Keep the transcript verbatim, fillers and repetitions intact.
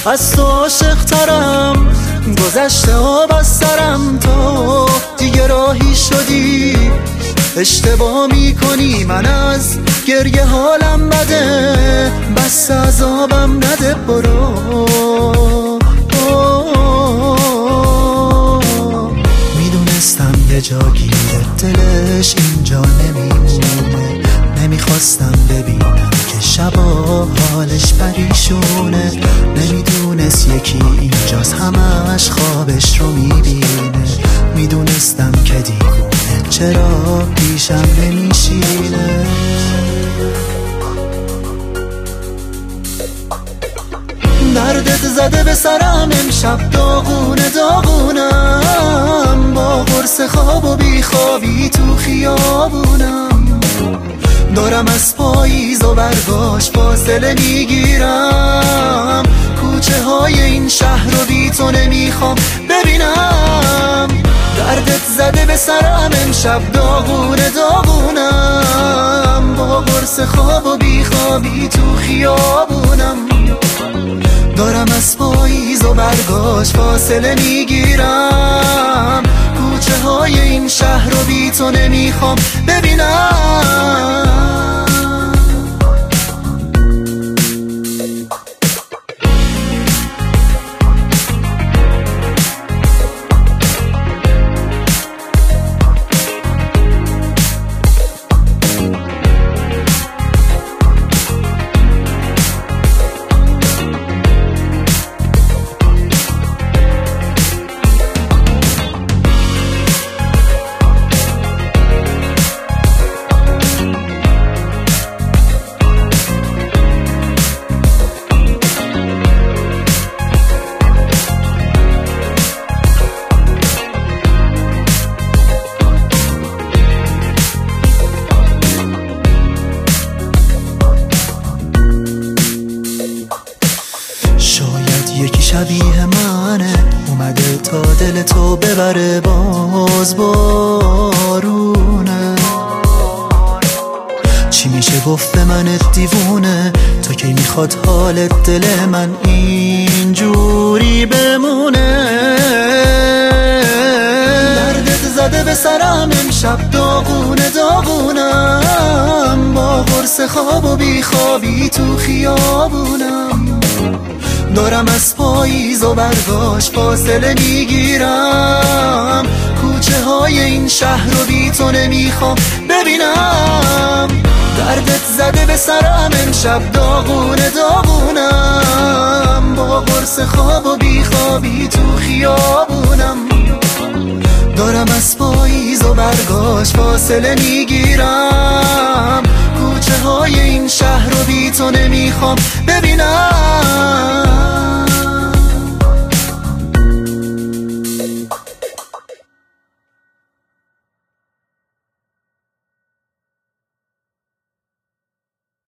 از تو عاشق ترم، گذشته ها بس سرم، تو دیگه راهی شدی. اشتباه میکنی، من از گریه حالم بده، بس عذابم نده، برو. میدونستم یه جا گیره دلش اینجا نمیمونه، نمیخواستم ببینم که شبا حالش پریشونه. نمیدونست یکی اینجاست همش خوابش رو میبینه، میدونستم که دیوونه چرا پیشم نمیشینه. دردت زده به سرم امشب، داغونه داغونم، با قرص خواب و بیخوابی تو خیابونم. دارم از پاییز و برگاش فاصله میگیرم، کوچه های این شهر رو بی تو نمیخوام ببینم. دردت زده به سرم امشب، داغونه داغونم، با قرص خواب و بیخوابی تو خیابونم. دارم از پاییز و برگاش فاصله میگیرم، کوچه های این شهر رو بی تو نمیخوام ببینم. یکی شبیه منه اومده تا دل تو ببره، باز بارونه. چی میشه گفت به من دیوونه، تا کی میخواد حال دل من اینجوری بمونه. دردت زده به سرم امشب، داغونه داغونم، با قرص خواب و بیخوابی تو خیابونم. دارم از پاییز و برگاش فاصله میگیرم، کوچه های این شهر رو بی تو نمیخوام ببینم. دردت زده به سرم امشب، داغونه داغونم، با قرص خواب و بیخوابی تو خیابونم. دارم از پاییز و برگاش فاصله میگیرم، کوچه های این شهر رو بی تو نمیخوام ببینم.